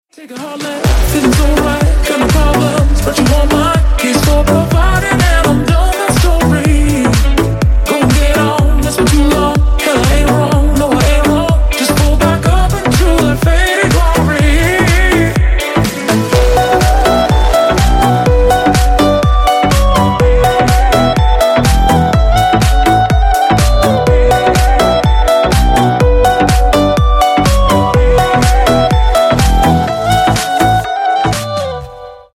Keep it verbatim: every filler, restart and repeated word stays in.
Take a hard left, feeling so right, got no problems, but you want my